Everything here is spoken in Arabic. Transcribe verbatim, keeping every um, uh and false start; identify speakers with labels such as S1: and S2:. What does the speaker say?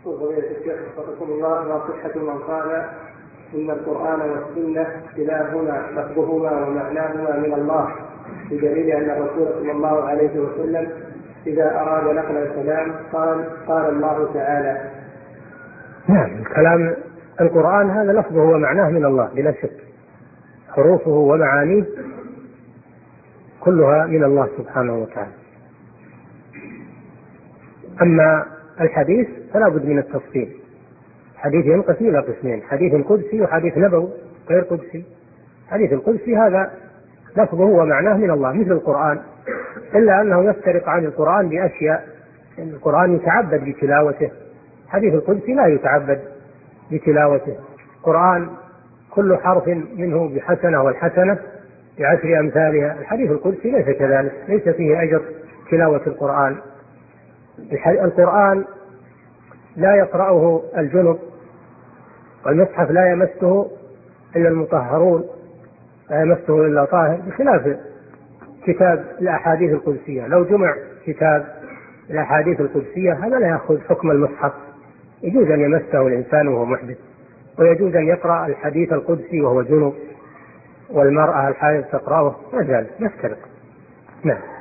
S1: فضيلة الشيخ وفقكم الله، ما صحة من قال إن القرآن والسنة كلاهما لفظهما ومعناهما من الله، بدليل أن الرسول صلى الله عليه وسلم إذا أراد نقل الكلام قال قال الله تعالى.
S2: نعم، الكلام القرآن هذا لفظه ومعناه من الله بلا شك، حروفه ومعانيه كلها من الله سبحانه وتعالى. أما الحديث فلا بد من التفصيل، حديث ينقسم إلى قسمين: حديث قدسي وحديث نبوي غير قدسي. حديث القدسي هذا لفظه ومعناه من الله مثل القرآن، إلا أنه يفترق عن القرآن بأشياء. القرآن يتعبد بتلاوته، حديث القدسي لا يتعبد بتلاوته. القرآن كل حرف منه بحسنة والحسنة بعشر أمثالها. الحديث القدسي ليس كذلك، ليس فيه أجر تلاوة القرآن. القرآن لا يقرأه الجنب، والمصحف لا يمسه إلا المطهرون، لا يمسه إلا طاهر، بخلاف كتاب الأحاديث القدسية. لو جمع كتاب الأحاديث القدسية هذا لا يأخذ حكم المصحف، يجوز أن يمسه الإنسان وهو محدث، ويجوز أن يقرأ الحديث القدسي وهو جنب، والمرأة الحائض تقرأه، ما زال يفترق. نعم.